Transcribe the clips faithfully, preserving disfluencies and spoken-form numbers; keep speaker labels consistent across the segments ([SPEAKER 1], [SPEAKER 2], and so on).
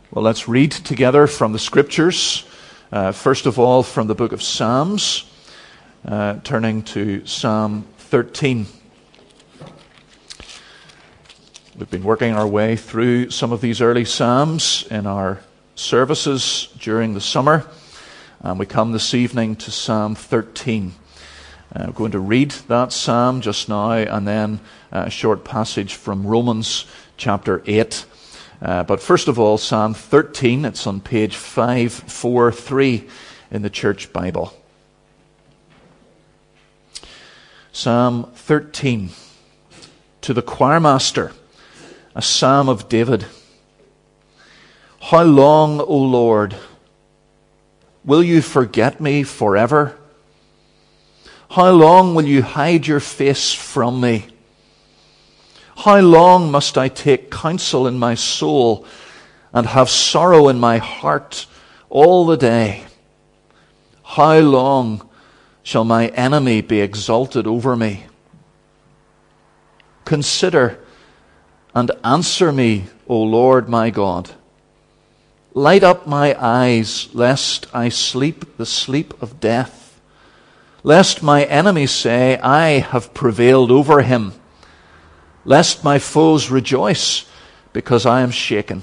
[SPEAKER 1] Well, let's read together from the Scriptures. Uh, first of all, from the book of Psalms, uh, turning to Psalm thirteen. We've been working our way through some of these early Psalms in our services during the summer, and we come this evening to Psalm thirteen. Uh, we're going to read that psalm just now, and then a short passage from Romans chapter eight. Uh, but first of all, Psalm thirteen, it's on page five forty-three in the Church Bible. Psalm thirteen, to the choirmaster, a psalm of David. How long, O Lord, will you forget me forever? How long will you hide your face from me? How long must I take counsel in my soul and have sorrow in my heart all the day? How long shall my enemy be exalted over me? Consider and answer me, O Lord my God. Light up my eyes, lest I sleep the sleep of death, lest my enemies say, I have prevailed over him. Lest my foes rejoice, because I am shaken.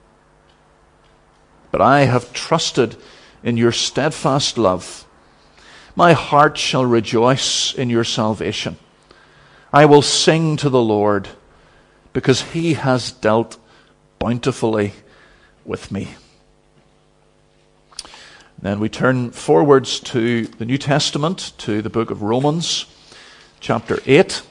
[SPEAKER 1] But I have trusted in your steadfast love. My heart shall rejoice in your salvation. I will sing to the Lord, because he has dealt bountifully with me. Then we turn forwards to the New Testament, to the book of Romans, chapter eight.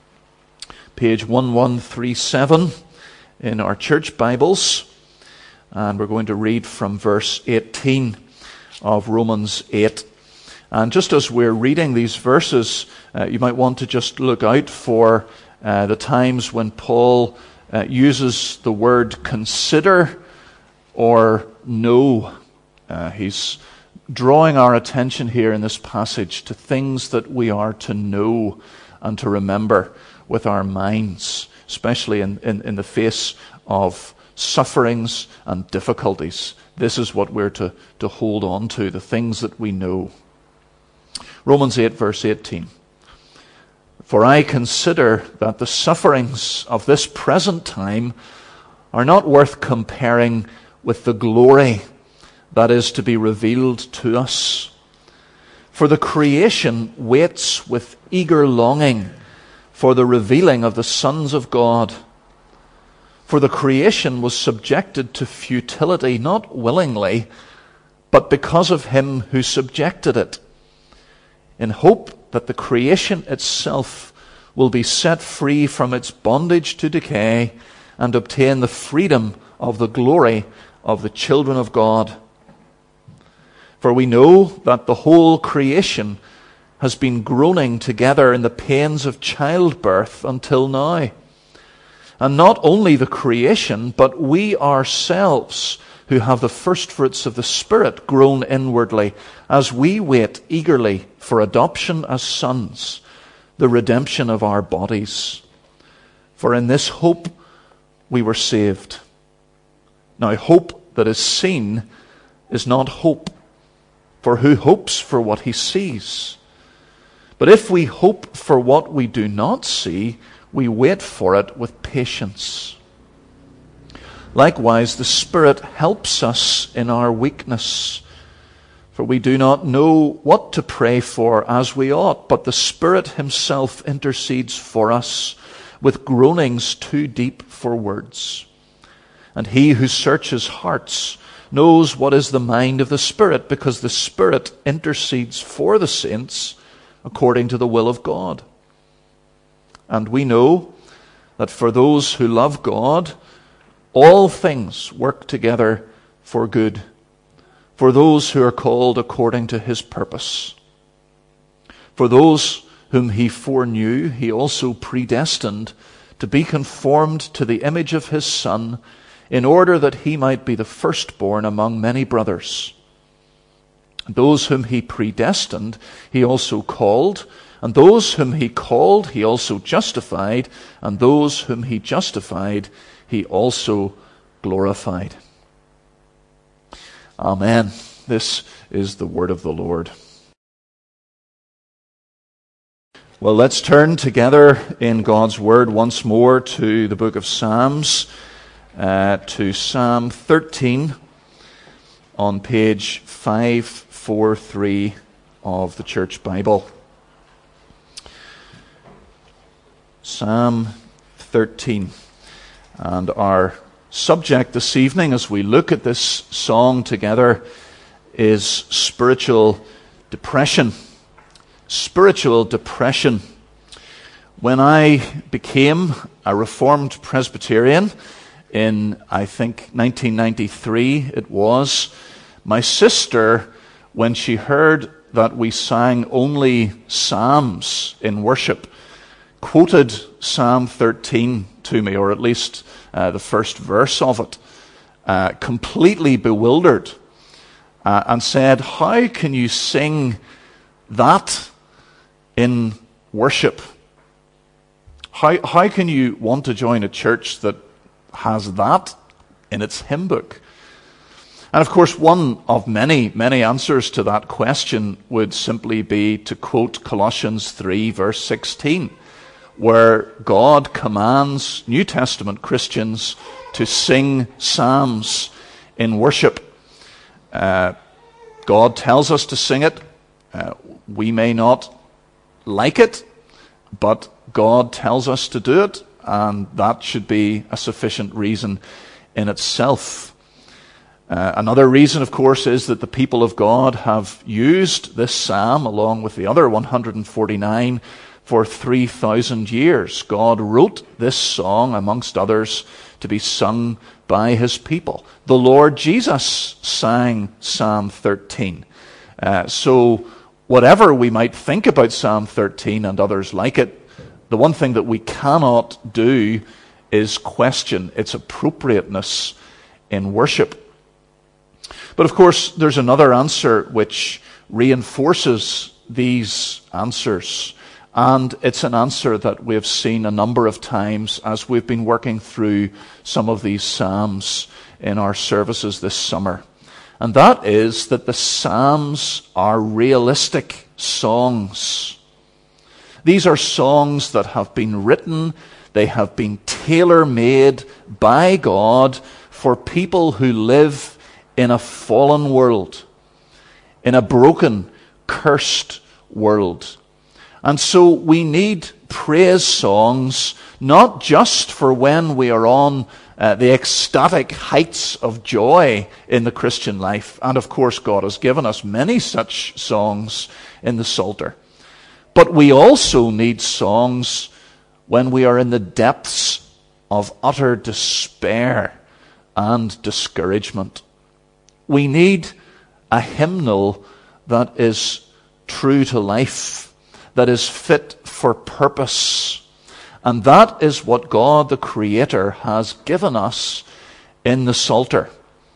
[SPEAKER 1] Page eleven thirty-seven in our church Bibles, and we're going to read from verse eighteen of Romans eight. And just as we're reading these verses, uh, you might want to just look out for uh, the times when Paul uh, uses the word consider or know. Uh, he's drawing our attention here in this passage to things that we are to know and to remember with our minds, especially in, in, in the face of sufferings and difficulties. This is what we're to, to hold on to, the things that we know. Romans eight, verse eighteen. For I consider that the sufferings of this present time are not worth comparing with the glory that is to be revealed to us. For the creation waits with eager longing for the revealing of the sons of God. For the creation was subjected to futility, not willingly, but because of him who subjected it, in hope that the creation itself will be set free from its bondage to decay and obtain the freedom of the glory of the children of God. For we know that the whole creation has been groaning together in the pains of childbirth until now. And not only the creation, but we ourselves, who have the firstfruits of the Spirit, groan inwardly, as we wait eagerly for adoption as sons, the redemption of our bodies. For in this hope we were saved. Now hope that is seen is not hope, for who hopes for what he sees? But if we hope for what we do not see, we wait for it with patience. Likewise, the Spirit helps us in our weakness. For we do not know what to pray for as we ought, but the Spirit himself intercedes for us with groanings too deep for words. And he who searches hearts knows what is the mind of the Spirit, because the Spirit intercedes for the saints according to the will of God. And we know that for those who love God, all things work together for good, for those who are called according to his purpose. For those whom he foreknew, he also predestined to be conformed to the image of his Son, in order that he might be the firstborn among many brothers. Those whom he predestined, he also called, and those whom he called, he also justified, and those whom he justified, he also glorified. Amen. This is the word of the Lord. Well, let's turn together in God's word once more to the book of Psalms, uh, to Psalm thirteen on page five forty-three of the Church Bible. Psalm thirteen. And our subject this evening, as we look at this song together, is spiritual depression. Spiritual depression. When I became a Reformed Presbyterian in, I think, nineteen ninety-three it was, my sister, when she heard that we sang only psalms in worship, quoted Psalm thirteen to me, or at least uh, the first verse of it, uh, completely bewildered, uh, and said, "How can you sing that in worship? How, how can you want to join a church that has that in its hymn book?" And of course, one of many, many answers to that question would simply be to quote Colossians three, verse sixteen, where God commands New Testament Christians to sing psalms in worship. Uh, God tells us to sing it. Uh, we may not like it, but God tells us to do it, and that should be a sufficient reason in itself. Uh, another reason, of course, is that the people of God have used this psalm along with the other one hundred forty-nine for three thousand years. God wrote this song, amongst others, to be sung by his people. The Lord Jesus sang Psalm thirteen. Uh, so whatever we might think about Psalm thirteen and others like it, the one thing that we cannot do is question its appropriateness in worship. But of course, there's another answer which reinforces these answers. And it's an answer that we've seen a number of times as we've been working through some of these psalms in our services this summer. And that is that the psalms are realistic songs. These are songs that have been written, they have been tailor-made by God for people who live in a fallen world, in a broken, cursed world. And so we need praise songs, not just for when we are on uh, the ecstatic heights of joy in the Christian life. And of course, God has given us many such songs in the Psalter. But we also need songs when we are in the depths of utter despair and discouragement. We need a hymnal that is true to life, that is fit for purpose. And that is what God the Creator has given us in the Psalter.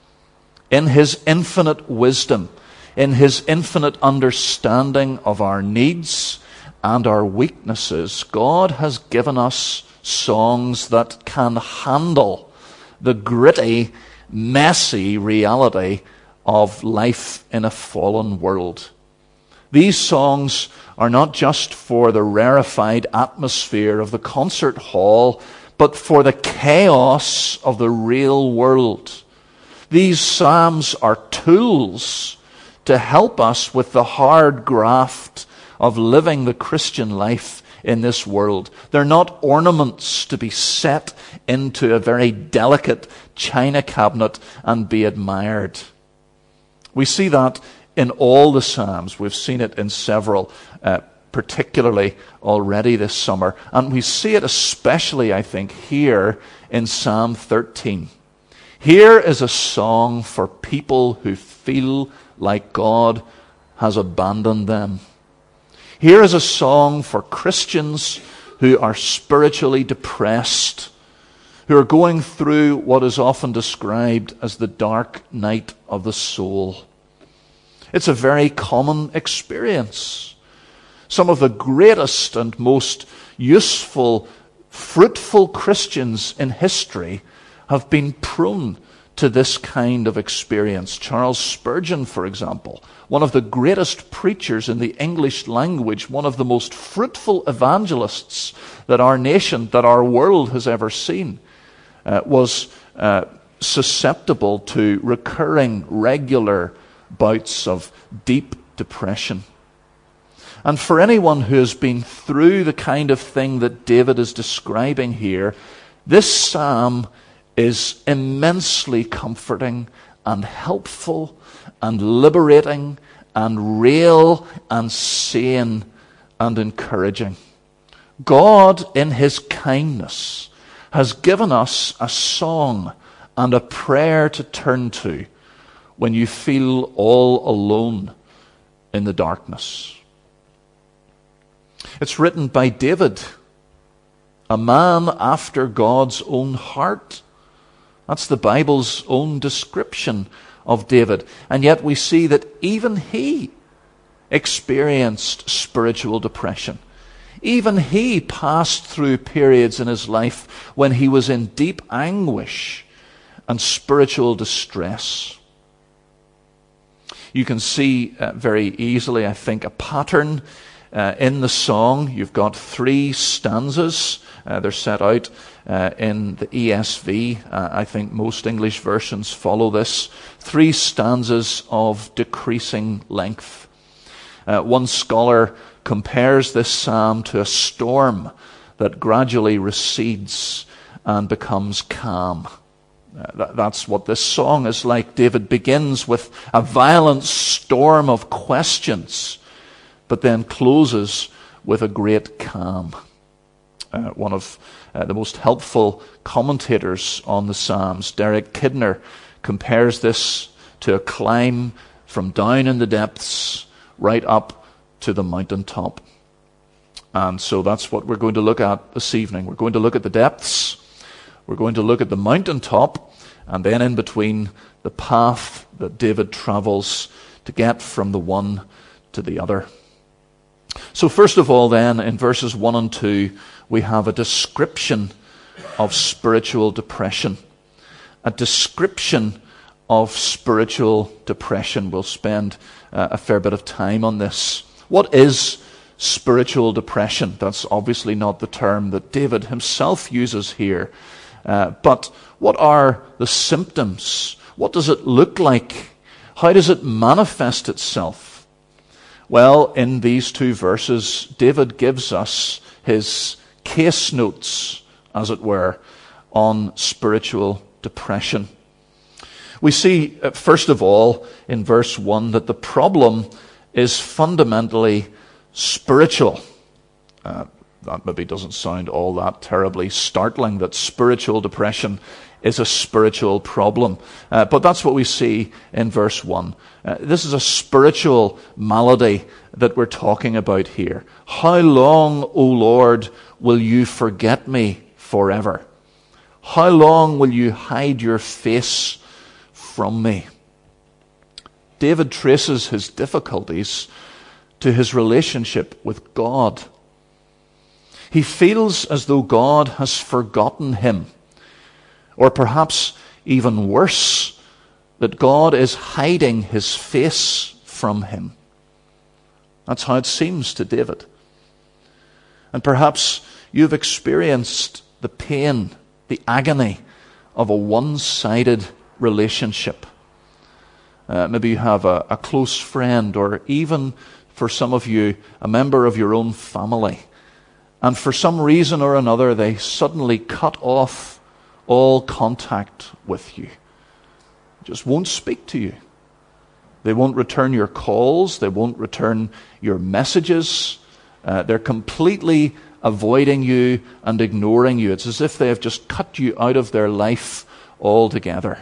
[SPEAKER 1] In his infinite wisdom, in his infinite understanding of our needs and our weaknesses, God has given us songs that can handle the gritty, messy reality of life in a fallen world. These songs are not just for the rarefied atmosphere of the concert hall, but for the chaos of the real world. These psalms are tools to help us with the hard graft of living the Christian life in this world. They're not ornaments to be set into a very delicate china cabinet and be admired. We see that in all the Psalms. We've seen it in several, uh, particularly already this summer. And we see it especially, I think, here in Psalm thirteen. Here is a song for people who feel like God has abandoned them. Here is a song for Christians who are spiritually depressed, who are going through what is often described as the dark night of the soul. It's a very common experience. Some of the greatest and most useful, fruitful Christians in history have been prone to this kind of experience. Charles Spurgeon, for example, one of the greatest preachers in the English language, one of the most fruitful evangelists that our nation, that our world has ever seen, uh, was uh, susceptible to recurring, regular bouts of deep depression. And for anyone who has been through the kind of thing that David is describing here, this psalm is immensely comforting and helpful and liberating and real and sane and encouraging. God, in his kindness, has given us a song and a prayer to turn to when you feel all alone in the darkness. It's written by David, a man after God's own heart. That's the Bible's own description of David. And yet we see that even he experienced spiritual depression. Even he passed through periods in his life when he was in deep anguish and spiritual distress. You can see uh, very easily, I think, a pattern uh, in the song. You've got three stanzas. Uh, they're set out uh, in the E S V. Uh, I think most English versions follow this. Three stanzas of decreasing length. Uh, one scholar compares this psalm to a storm that gradually recedes and becomes calm. Uh, that, that's what this song is like. David begins with a violent storm of questions, but then closes with a great calm. Uh, one of uh, the most helpful commentators on the Psalms, Derek Kidner, compares this to a climb from down in the depths right up to the mountaintop. And so that's what we're going to look at this evening. We're going to look at the depths, we're going to look at the mountaintop, and then in between, the path that David travels to get from the one to the other. So first of all then, in verses one and two, we have a description of spiritual depression. A description of spiritual depression. We'll spend uh, a fair bit of time on this. What is spiritual depression? That's obviously not the term that David himself uses here. Uh, but what are the symptoms? What does it look like? How does it manifest itself? Well, in these two verses, David gives us his case notes, as it were, on spiritual depression. We see, uh, first of all, in verse one, that the problem is fundamentally spiritual. Uh, that maybe doesn't sound all that terribly startling, that spiritual depression is a spiritual problem. Uh, but that's what we see in verse one. Uh, this is a spiritual malady that we're talking about here. How long, O Lord, will you forget me forever? How long will you hide your face from me? David traces his difficulties to his relationship with God. He feels as though God has forgotten him, or perhaps even worse, that God is hiding his face from him. That's how it seems to David. And perhaps you've experienced the pain, the agony of a one-sided relationship. Uh, maybe you have a, a close friend, or even for some of you, a member of your own family. And for some reason or another, they suddenly cut off all contact with you. Just won't speak to you. They won't return your calls. They won't return your messages. Uh, they're completely avoiding you and ignoring you. It's as if they have just cut you out of their life altogether.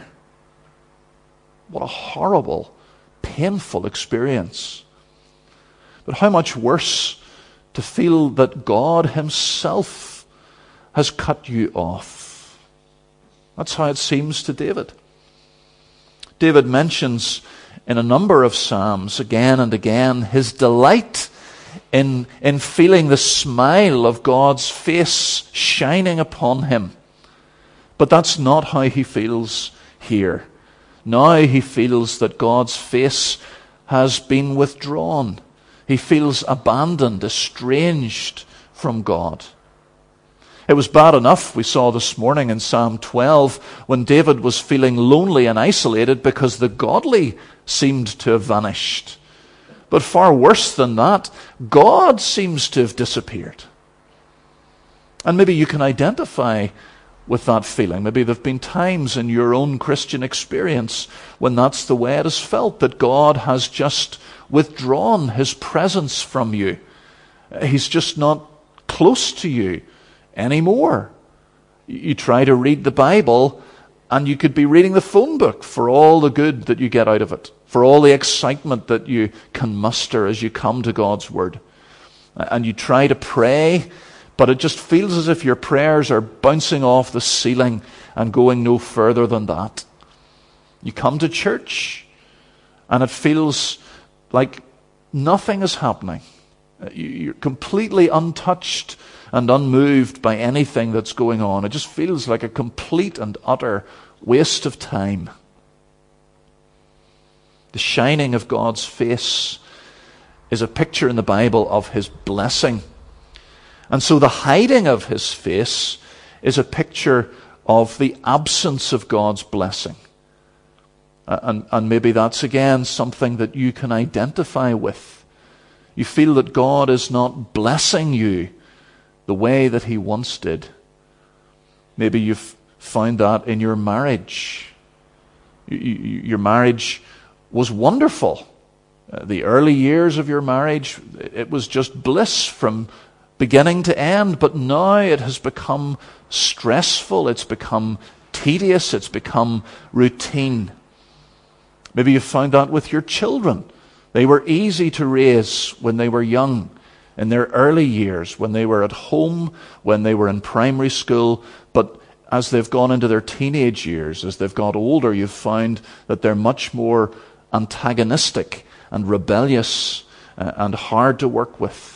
[SPEAKER 1] What a horrible, painful experience. But how much worse to feel that God himself has cut you off. That's how it seems to David. David mentions in a number of Psalms, again and again, his delight in, in feeling the smile of God's face shining upon him. But that's not how he feels here. Now he feels that God's face has been withdrawn. He feels abandoned, estranged from God. It was bad enough, we saw this morning in Psalm twelve, when David was feeling lonely and isolated because the godly seemed to have vanished. But far worse than that, God seems to have disappeared. And maybe you can identify with that feeling. Maybe there have been times in your own Christian experience when that's the way it has felt, that God has just withdrawn his presence from you. He's just not close to you anymore. You try to read the Bible and you could be reading the phone book for all the good that you get out of it, for all the excitement that you can muster as you come to God's Word. And you try to pray, but it just feels as if your prayers are bouncing off the ceiling and going no further than that. You come to church and it feels like nothing is happening. You're completely untouched and unmoved by anything that's going on. It just feels like a complete and utter waste of time. The shining of God's face is a picture in the Bible of his blessing. And so the hiding of his face is a picture of the absence of God's blessing. And, and maybe that's again something that you can identify with. You feel that God is not blessing you the way that he once did. Maybe you've found that in your marriage. You, you, your marriage was wonderful. Uh, the early years of your marriage, it was just bliss from beginning to end, but now it has become stressful, it's become tedious, it's become routine. Maybe you found that with your children. They were easy to raise when they were young, in their early years, when they were at home, when they were in primary school, but as they've gone into their teenage years, as they've got older, you've found that they're much more antagonistic and rebellious uh, and hard to work with.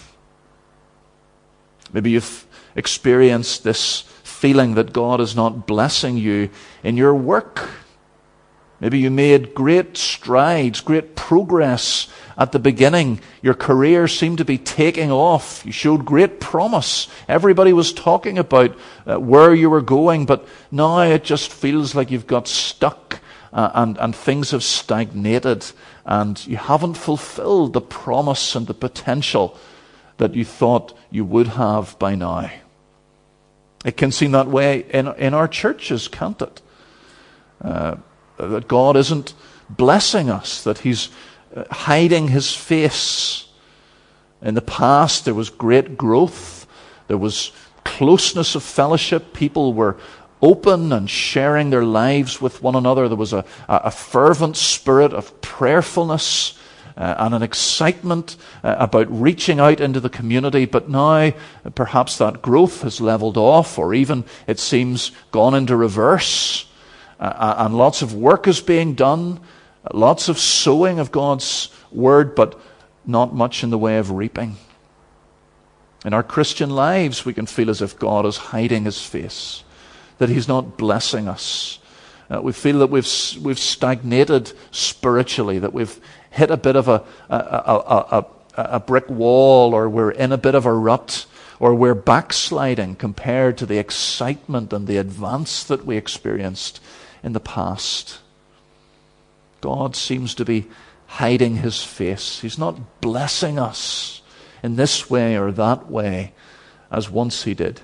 [SPEAKER 1] Maybe you've experienced this feeling that God is not blessing you in your work. Maybe you made great strides, great progress at the beginning. Your career seemed to be taking off. You showed great promise. Everybody was talking about uh, where you were going, but now it just feels like you've got stuck uh, and, and things have stagnated and you haven't fulfilled the promise and the potential that you thought you would have by now. It can seem that way in, in our churches, can't it? Uh, that God isn't blessing us, that he's hiding his face. In the past, there was great growth. There was closeness of fellowship. People were open and sharing their lives with one another. There was a, a fervent spirit of prayerfulness uh, and an excitement uh, about reaching out into the community. But now, perhaps that growth has leveled off, or even, it seems, gone into reverse. Uh, and lots of work is being done, lots of sowing of God's word, but not much in the way of reaping. In our Christian lives, we can feel as if God is hiding his face, that he's not blessing us. Uh, we feel that we've we've stagnated spiritually, that we've hit a bit of a a, a, a, a brick wall, or we're in a bit of a rut, or we're backsliding compared to the excitement and the advance that we experienced in the past. God seems to be hiding his face. He's not blessing us in this way or that way as once he did.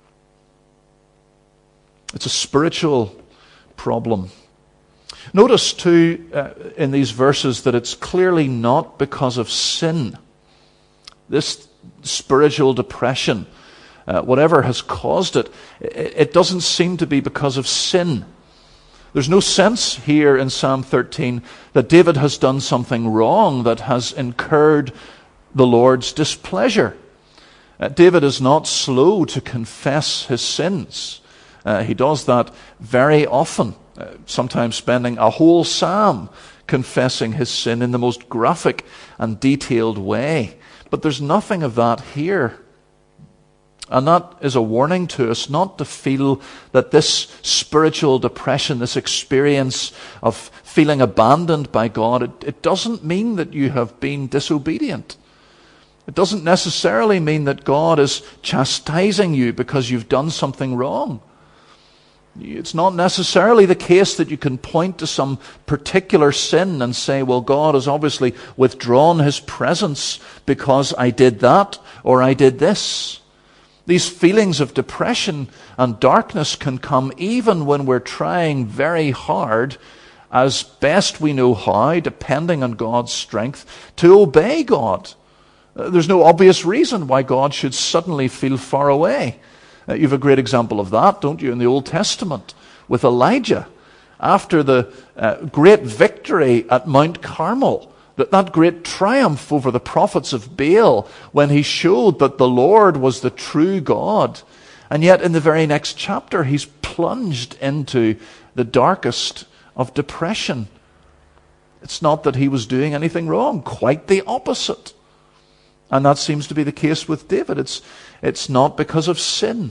[SPEAKER 1] It's a spiritual problem. Notice too uh, in these verses that it's clearly not because of sin. This spiritual depression, uh, whatever has caused it, it, it doesn't seem to be because of sin. There's no sense here in Psalm thirteen that David has done something wrong that has incurred the Lord's displeasure. Uh, David is not slow to confess his sins. Uh, he does that very often, uh, sometimes spending a whole psalm confessing his sin in the most graphic and detailed way. But there's nothing of that here. And that is a warning to us not to feel that this spiritual depression, this experience of feeling abandoned by God, it, it doesn't mean that you have been disobedient. It doesn't necessarily mean that God is chastising you because you've done something wrong. It's not necessarily the case that you can point to some particular sin and say, well, God has obviously withdrawn his presence because I did that or I did this. These feelings of depression and darkness can come even when we're trying very hard, as best we know how, depending on God's strength, to obey God. There's no obvious reason why God should suddenly feel far away. You have a great example of that, don't you, in the Old Testament with Elijah. After the uh, great victory at Mount Carmel, that, that great triumph over the prophets of Baal, when he showed that the Lord was the true God. And yet in the very next chapter, he's plunged into the darkest of depression. It's not that he was doing anything wrong, quite the opposite. And that seems to be the case with David. It's, it's not because of sin.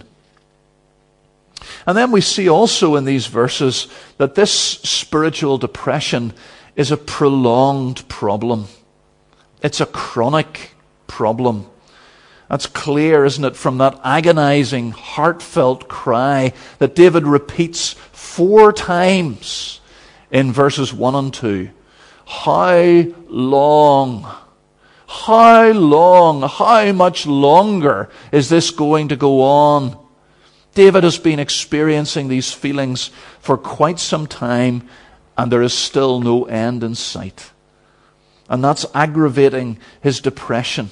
[SPEAKER 1] And then we see also in these verses that this spiritual depression is a prolonged problem. It's a chronic problem. That's clear, isn't it, from that agonizing, heartfelt cry that David repeats four times in verses one and two. How long? How long, how much longer is this going to go on? David has been experiencing these feelings for quite some time, and there is still no end in sight. And that's aggravating his depression.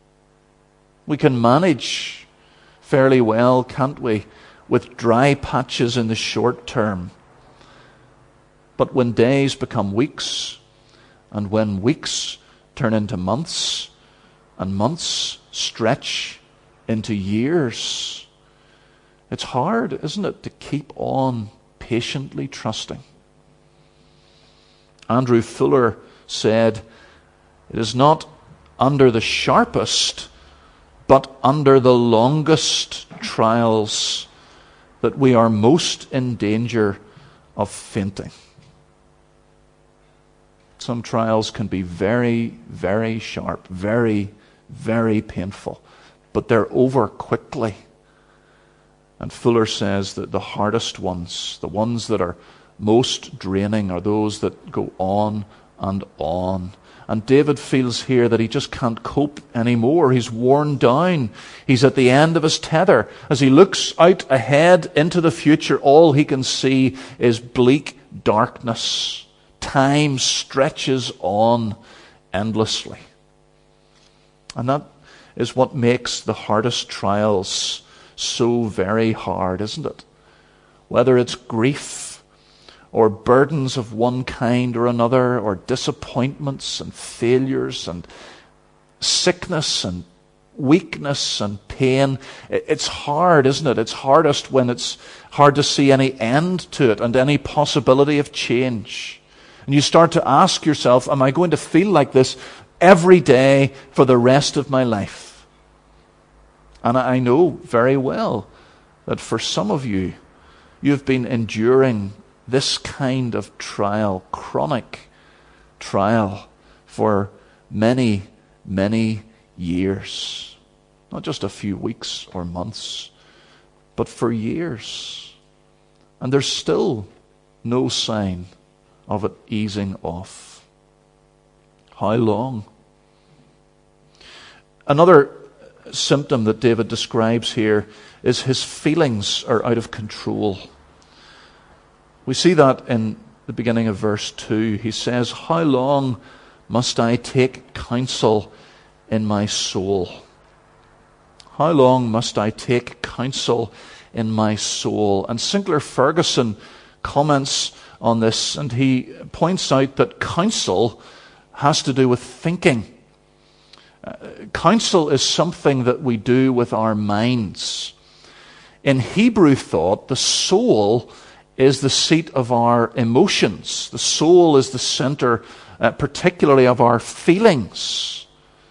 [SPEAKER 1] We can manage fairly well, can't we, with dry patches in the short term. But when days become weeks, and when weeks turn into months, and months stretch into years, it's hard, isn't it, to keep on patiently trusting. Andrew Fuller said, it is not under the sharpest, but under the longest trials that we are most in danger of fainting. Some trials can be very, very sharp, very, very painful, but they're over quickly. And Fuller says that the hardest ones, the ones that are most draining, are those that go on and on. And David feels here that he just can't cope anymore. He's worn down. He's at the end of his tether. As he looks out ahead into the future, all he can see is bleak darkness. Time stretches on endlessly. And that is what makes the hardest trials so very hard, isn't it? Whether it's grief or burdens of one kind or another, or disappointments and failures and sickness and weakness and pain, it's hard, isn't it? It's hardest when it's hard to see any end to it and any possibility of change. And you start to ask yourself, am I going to feel like this every day for the rest of my life? And I know very well that for some of you, you've been enduring this kind of trial, chronic trial, for many, many years. Not just a few weeks or months, but for years. And there's still no sign of it easing off. How long? Another symptom that David describes here is his feelings are out of control. We see that in the beginning of verse two. He says, how long must I take counsel in my soul? How long must I take counsel in my soul? And Sinclair Ferguson comments on this, and he points out that counsel has to do with thinking. Uh, counsel is something that we do with our minds. In Hebrew thought, the soul is the seat of our emotions. The soul is the center, uh, particularly of our feelings.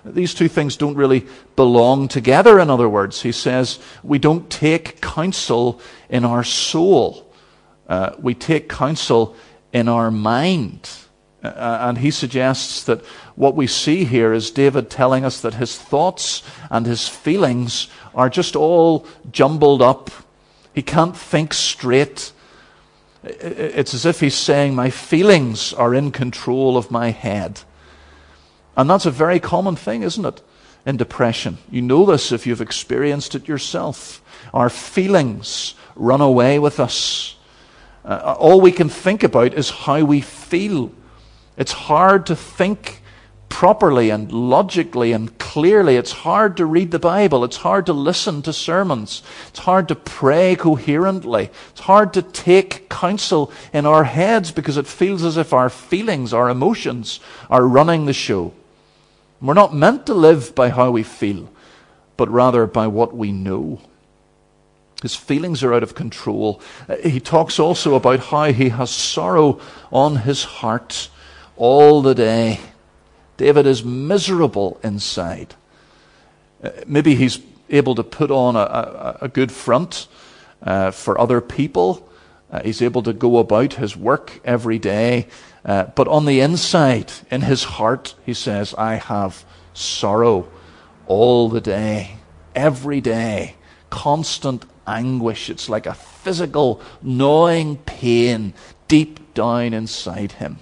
[SPEAKER 1] These two things don't really belong together, in other words. He says we don't take counsel in our soul. Uh, we take counsel in our mind. Uh, and he suggests that what we see here is David telling us that his thoughts and his feelings are just all jumbled up. He can't think straight. It's as if he's saying, my feelings are in control of my head. And that's a very common thing, isn't it, in depression? You know this if you've experienced it yourself. Our feelings run away with us. Uh, all we can think about is how we feel. It's hard to think properly and logically and clearly. It's hard to read the Bible. It's hard to listen to sermons. It's hard to pray coherently. It's hard to take counsel in our heads because it feels as if our feelings, our emotions, are running the show. We're not meant to live by how we feel, but rather by what we know. His feelings are out of control. He talks also about how he has sorrow on his heart all the day. David is miserable inside. Maybe he's able to put on a, a, a good front uh, for other people. Uh, he's able to go about his work every day. Uh, but on the inside, in his heart, he says, I have sorrow all the day, every day, constant anguish. It's like a physical gnawing pain deep down inside him.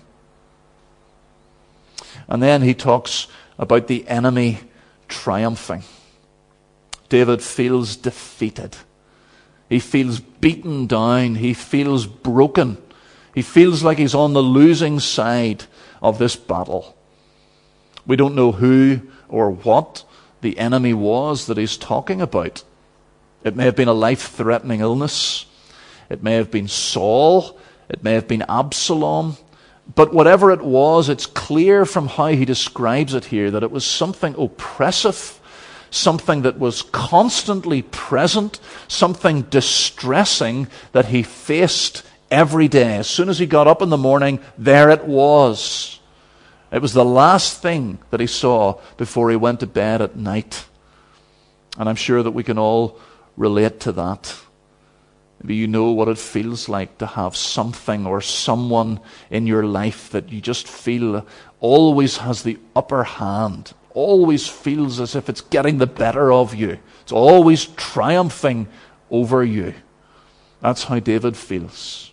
[SPEAKER 1] And then he talks about the enemy triumphing. David feels defeated. He feels beaten down. He feels broken. He feels like he's on the losing side of this battle. We don't know who or what the enemy was that he's talking about. It may have been a life-threatening illness. It may have been Saul. It may have been Absalom. But whatever it was, it's clear from how he describes it here that it was something oppressive, something that was constantly present, something distressing that he faced every day. As soon as he got up in the morning, there it was. It was the last thing that he saw before he went to bed at night. And I'm sure that we can all relate to that. Maybe you know what it feels like to have something or someone in your life that you just feel always has the upper hand, always feels as if it's getting the better of you. It's always triumphing over you. That's how David feels.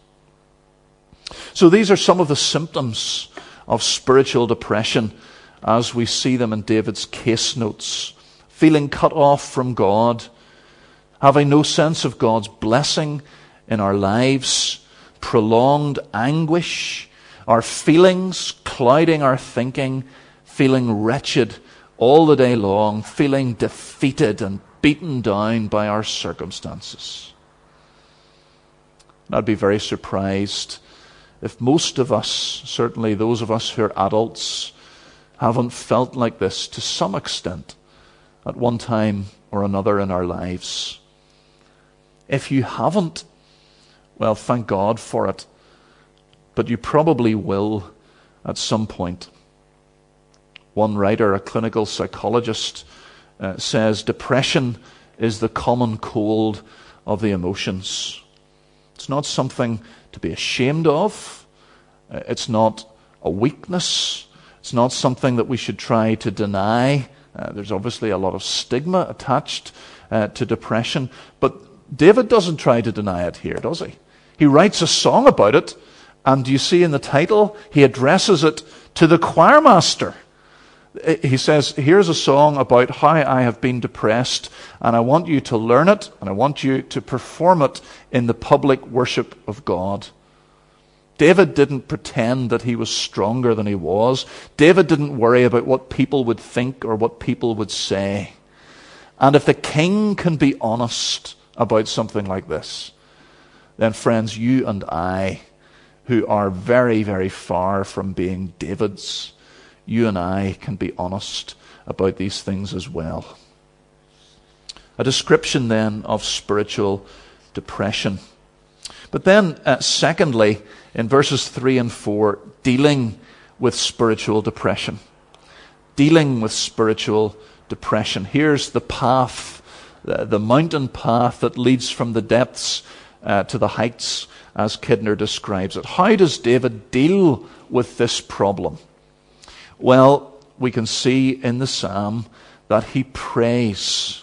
[SPEAKER 1] So these are some of the symptoms of spiritual depression as we see them in David's case notes. Feeling cut off from God, having no sense of God's blessing in our lives, prolonged anguish, our feelings clouding our thinking, feeling wretched all the day long, feeling defeated and beaten down by our circumstances. And I'd be very surprised if most of us, certainly those of us who are adults, haven't felt like this to some extent at one time or another in our lives. If you haven't, well, thank God for it. But you probably will at some point. One writer, a clinical psychologist, uh, says depression is the common cold of the emotions. It's not something to be ashamed of. Uh, it's not a weakness. It's not something that we should try to deny. Uh, there's obviously a lot of stigma attached uh, to depression. But David doesn't try to deny it here, does he? He writes a song about it, and you see in the title, he addresses it to the choir master. He says, here's a song about how I have been depressed, and I want you to learn it, and I want you to perform it in the public worship of God. David didn't pretend that he was stronger than he was. David didn't worry about what people would think or what people would say. And if the king can be honest about something like this, then friends, you and I, who are very, very far from being Davids, you and I can be honest about these things as well. A description then of spiritual depression. But then, uh, secondly, in verses three and four, dealing with spiritual depression. dealing with spiritual depression. Here's the path, the, the mountain path that leads from the depths uh, to the heights, as Kidner describes it. How does David deal with this problem? Well, we can see in the psalm that he prays.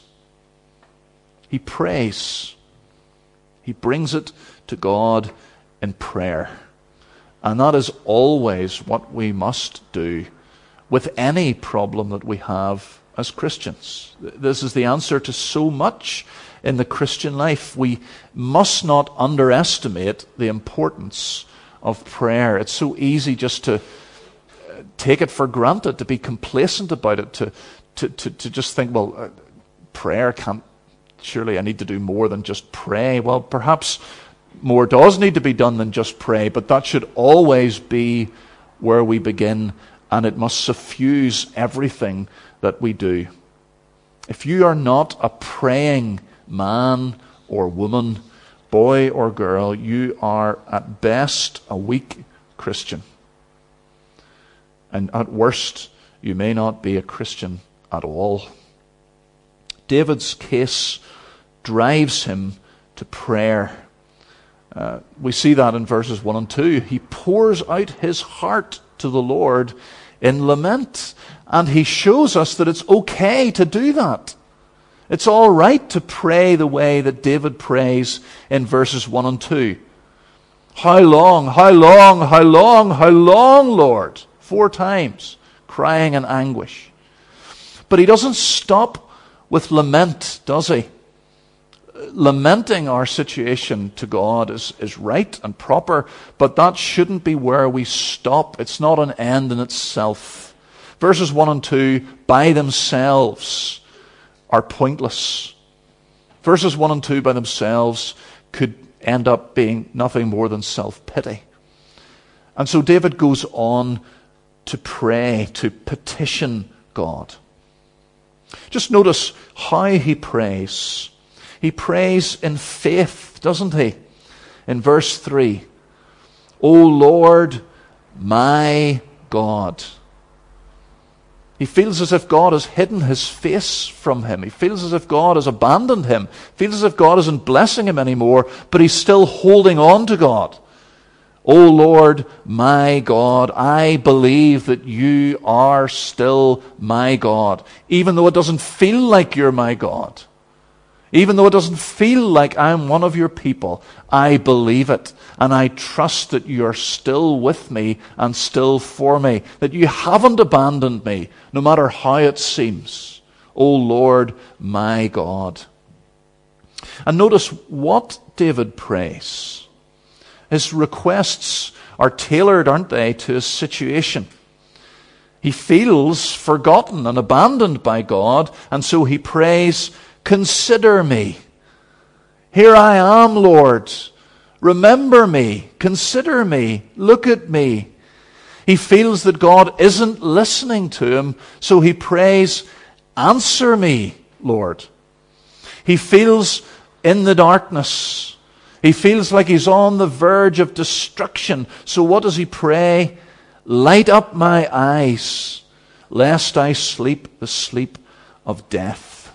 [SPEAKER 1] He prays. He brings it to God in prayer. And that is always what we must do with any problem that we have as Christians. This is the answer to so much in the Christian life. We must not underestimate the importance of prayer. It's so easy just to take it for granted, to be complacent about it, to to to, to just think, well, uh, prayer can't, surely I need to do more than just pray. Well, perhaps more does need to be done than just pray, but that should always be where we begin, and it must suffuse everything that we do. If you are not a praying man or woman, boy or girl, you are at best a weak Christian. And at worst, you may not be a Christian at all. David's case drives him to prayer. Uh, we see that in verses one and two. He pours out his heart to the Lord in lament. And he shows us that it's okay to do that. It's all right to pray the way that David prays in verses one and two. How long, how long, how long, how long, Lord? Four times, crying in anguish. But he doesn't stop with lament, does he? Lamenting our situation to God is, is right and proper, but that shouldn't be where we stop. It's not an end in itself. Verses one and two, by themselves, are pointless. Verses one and two by themselves could end up being nothing more than self-pity. And so David goes on to pray, to petition God. Just notice how he prays. He prays in faith, doesn't he? In verse three, O Lord, my God. He feels as if God has hidden his face from him. He feels as if God has abandoned him. He feels as if God isn't blessing him anymore, but he's still holding on to God. O Lord, my God, I believe that you are still my God, even though it doesn't feel like you're my God. Even though it doesn't feel like I'm one of your people, I believe it. And I trust that you're still with me and still for me. That you haven't abandoned me, no matter how it seems. O Lord, my God. And notice what David prays. His requests are tailored, aren't they, to his situation. He feels forgotten and abandoned by God, and so he prays, consider me. Here I am, Lord. Remember me. Consider me. Look at me. He feels that God isn't listening to him, so he prays, answer me, Lord. He feels in the darkness. He feels like he's on the verge of destruction. So what does he pray? Light up my eyes, lest I sleep the sleep of death.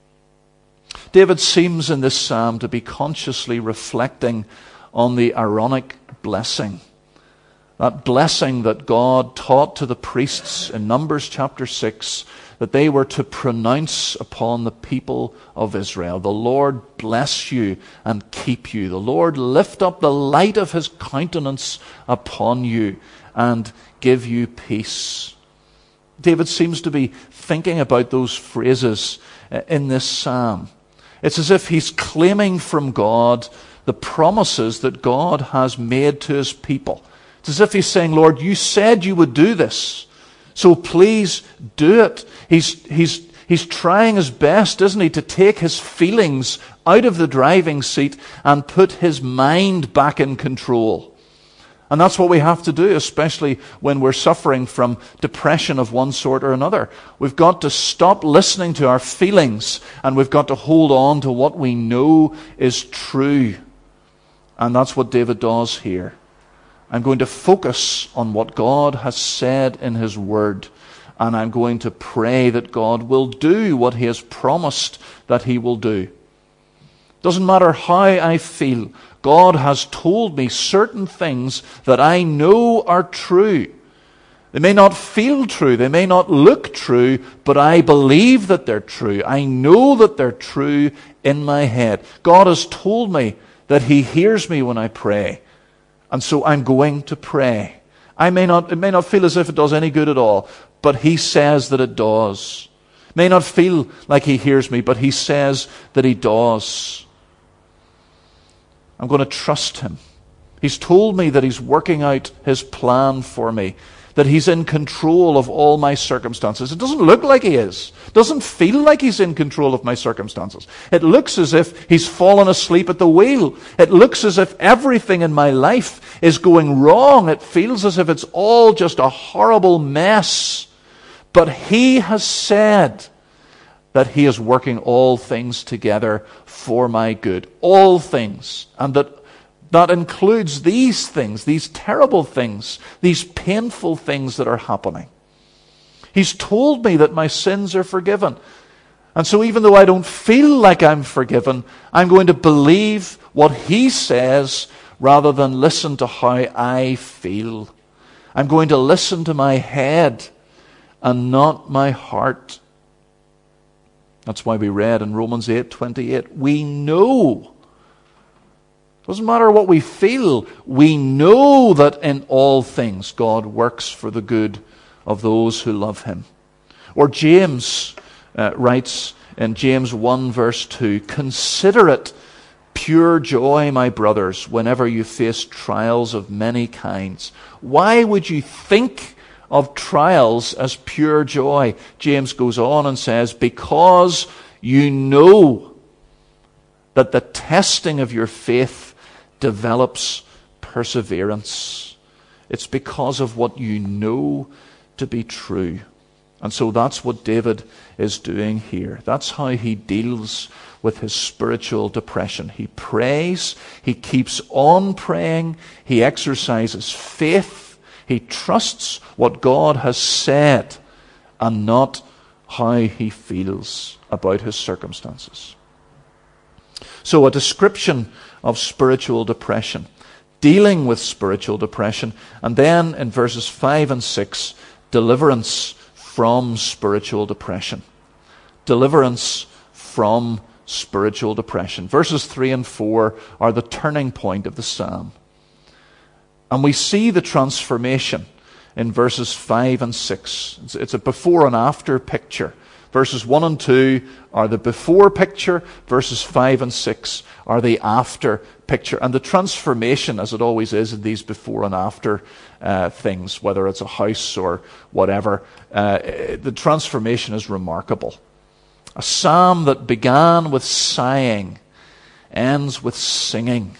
[SPEAKER 1] David seems in this psalm to be consciously reflecting on the Aaronic blessing. That blessing that God taught to the priests in Numbers chapter six, that they were to pronounce upon the people of Israel. The Lord bless you and keep you. The Lord lift up the light of his countenance upon you and give you peace. David seems to be thinking about those phrases in this psalm. It's as if he's claiming from God the promises that God has made to his people. It's as if he's saying, Lord, you said you would do this, so please do it. He's, he's, he's trying his best, isn't he, to take his feelings out of the driving seat and put his mind back in control. And that's what we have to do, especially when we're suffering from depression of one sort or another. We've got to stop listening to our feelings, and we've got to hold on to what we know is true. And that's what David does here. I'm going to focus on what God has said in his word. and I'm going to pray that God will do what he has promised that he will do. Doesn't matter how I feel. God has told me certain things that I know are true. They may not feel true, they may not look true, but I believe that they're true. I know that they're true in my head. God has told me that he hears me when I pray, and so I'm going to pray. I may not, it may not feel as if it does any good at all, but he says that it does. It may not feel like he hears me, but he says that he does. I'm going to trust him. He's told me that he's working out his plan for me, that he's in control of all my circumstances. It doesn't look like he is. It doesn't feel like he's in control of my circumstances. It looks as if he's fallen asleep at the wheel. It looks as if everything in my life is going wrong. It feels as if it's all just a horrible mess. But he has said that he is working all things together for my good. All things. And that That includes these things, these terrible things, these painful things that are happening. He's told me that my sins are forgiven. And so even though I don't feel like I'm forgiven, I'm going to believe what he says rather than listen to how I feel. I'm going to listen to my head and not my heart. That's why we read in Romans eight twenty-eight, we know. Doesn't matter what we feel, we know that in all things God works for the good of those who love him. Or James uh, writes in James one verse two, consider it pure joy, my brothers, whenever you face trials of many kinds. Why would you think of trials as pure joy? James goes on and says, because you know that the testing of your faith develops perseverance. It's because of what you know to be true. And so that's what David is doing here. That's how he deals with his spiritual depression. He prays, he keeps on praying, he exercises faith, he trusts what God has said and not how he feels about his circumstances. So a description of spiritual depression, dealing with spiritual depression, and then in verses five and six, deliverance from spiritual depression. Deliverance from spiritual depression. Verses three and four are the turning point of the psalm. And we see the transformation in verses five and six. It's, it's a before and after picture. Verses one and two are the before picture. Verses five and six are the after picture. And the transformation, as it always is in these before and after uh, things, whether it's a house or whatever, uh, the transformation is remarkable. A psalm that began with sighing ends with singing.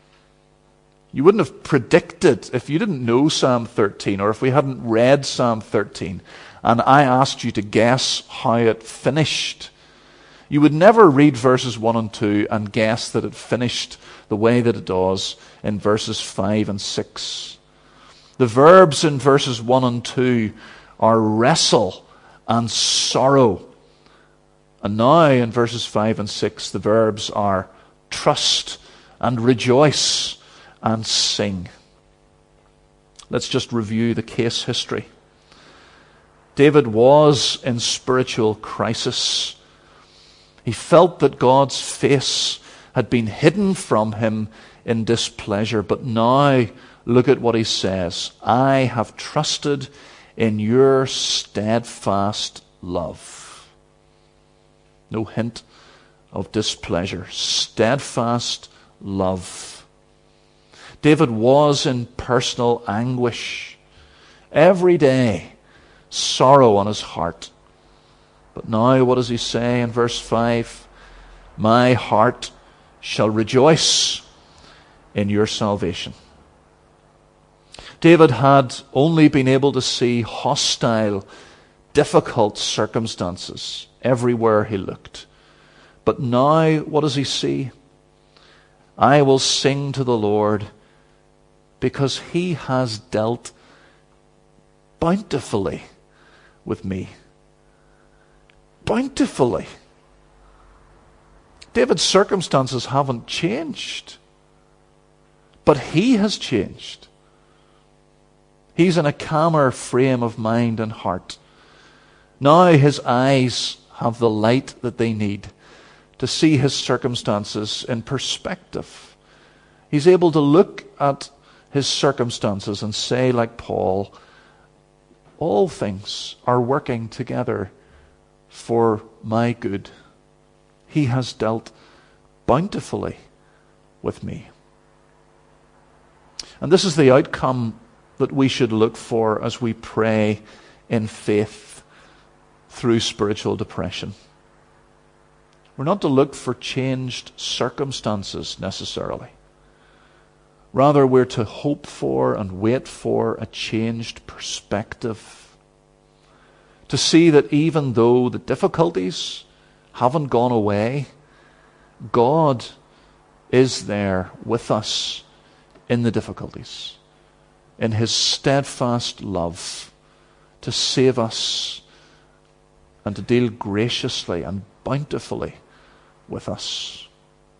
[SPEAKER 1] You wouldn't have predicted, if you didn't know Psalm thirteen, or if we hadn't read Psalm thirteen, and I asked you to guess how it finished, you would never read verses one and two and guess that it finished the way that it does in verses five and six. The verbs in verses one and two are wrestle and sorrow. And now in verses five and six, the verbs are trust and rejoice and sing. Let's just review the case history. David was in spiritual crisis. He felt that God's face had been hidden from him in displeasure. But now, look at what he says. I have trusted in your steadfast love. No hint of displeasure. Steadfast love. David was in personal anguish. Every day, sorrow on his heart. But now, what does he say in verse five? My heart shall rejoice in your salvation. David had only been able to see hostile, difficult circumstances everywhere he looked. But now, what does he see? I will sing to the Lord because he has dealt bountifully with me. Bountifully. David's circumstances haven't changed, but he has changed. He's in a calmer frame of mind and heart. Now his eyes have the light that they need to see his circumstances in perspective. He's able to look at his circumstances and say, like Paul, all things are working together for my good. He has dealt bountifully with me. And this is the outcome that we should look for as we pray in faith through spiritual depression. We're not to look for changed circumstances necessarily. Rather, we're to hope for and wait for a changed perspective. To see that even though the difficulties haven't gone away, God is there with us in the difficulties, in his steadfast love to save us and to deal graciously and bountifully with us.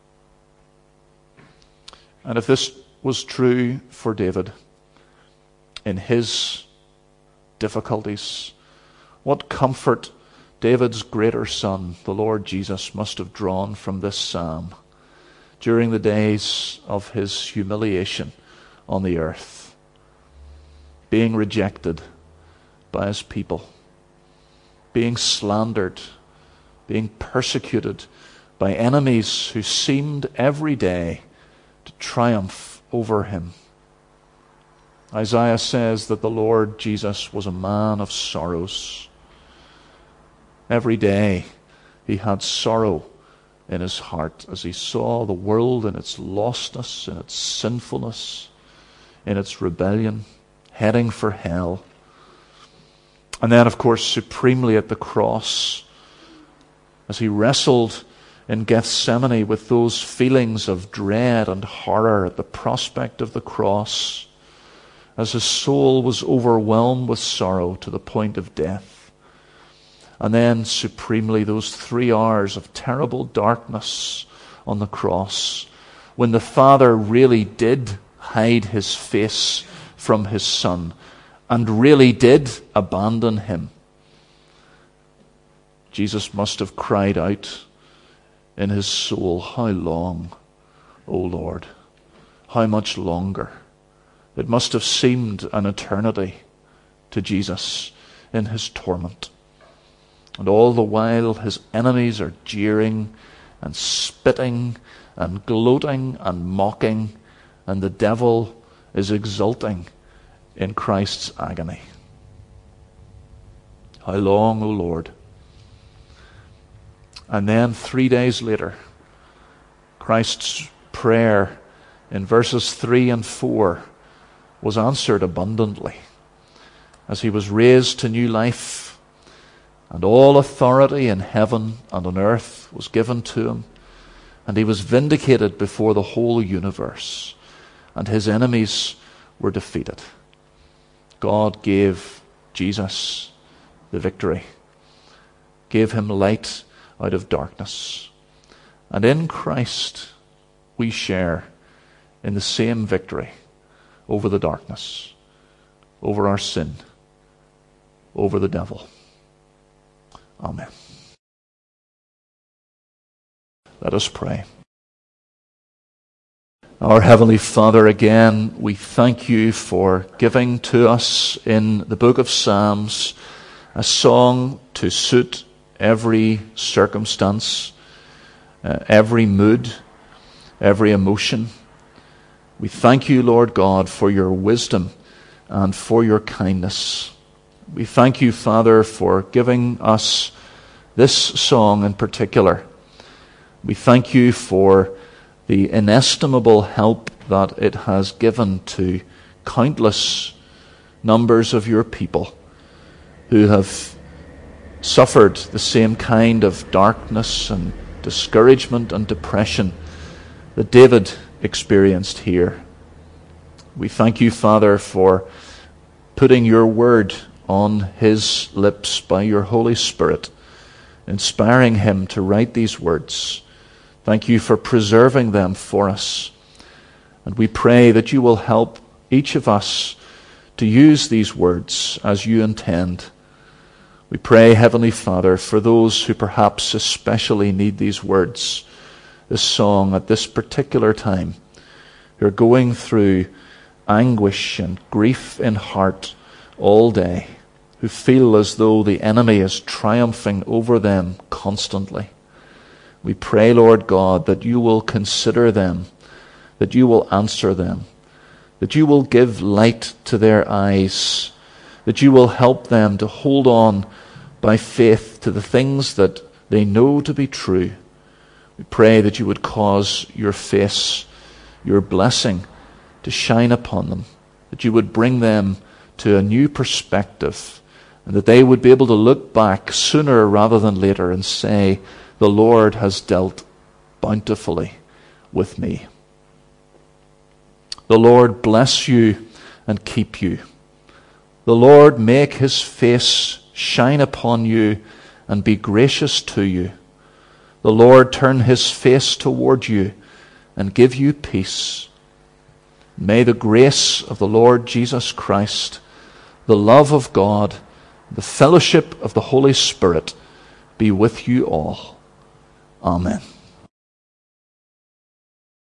[SPEAKER 1] And if this was true for David in his difficulties, what comfort David's greater son, the Lord Jesus, must have drawn from this psalm during the days of his humiliation on the earth, being rejected by his people, being slandered, being persecuted by enemies who seemed every day to triumph over him. Isaiah says that the Lord Jesus was a man of sorrows. Every day he had sorrow in his heart as he saw the world in its lostness, in its sinfulness, in its rebellion, heading for hell. And then, of course, supremely at the cross, as he wrestled in Gethsemane with those feelings of dread and horror at the prospect of the cross, as his soul was overwhelmed with sorrow to the point of death. And then supremely those three hours of terrible darkness on the cross, when the Father really did hide his face from his Son and really did abandon him. Jesus must have cried out in his soul, "How long, O Lord? How much longer?" It must have seemed an eternity to Jesus in his torment. And all the while his enemies are jeering and spitting and gloating and mocking, and the devil is exulting in Christ's agony. How long, O Lord? And then three days later, Christ's prayer in verses three and four was answered abundantly as he was raised to new life. And all authority in heaven and on earth was given to him. And he was vindicated before the whole universe. And his enemies were defeated. God gave Jesus the victory. Gave him light out of darkness. And in Christ we share in the same victory over the darkness, over our sin, over the devil. Amen. Let us pray. Our Heavenly Father, again, we thank you for giving to us in the book of Psalms a song to suit every circumstance, uh, every mood, every emotion. We thank you, Lord God, for your wisdom and for your kindness. We thank you, Father, for giving us this song in particular. We thank you for the inestimable help that it has given to countless numbers of your people who have suffered the same kind of darkness and discouragement and depression that David experienced here. We thank you, Father, for putting your word on his lips by your Holy Spirit, inspiring him to write these words. Thank you for preserving them for us. And we pray that you will help each of us to use these words as you intend. We pray, Heavenly Father, for those who perhaps especially need these words, this song at this particular time, who are going through anguish and grief in heart all day, who feel as though the enemy is triumphing over them constantly. We pray, Lord God, that you will consider them, that you will answer them, that you will give light to their eyes, that you will help them to hold on by faith to the things that they know to be true. We pray that you would cause your face, your blessing, to shine upon them, that you would bring them to a new perspective, and that they would be able to look back sooner rather than later and say, the Lord has dealt bountifully with me. The Lord bless you and keep you. The Lord make his face shine upon you and be gracious to you. The Lord turn his face toward you and give you peace. May the grace of the Lord Jesus Christ, the love of God, the fellowship of the Holy Spirit be with you all. Amen.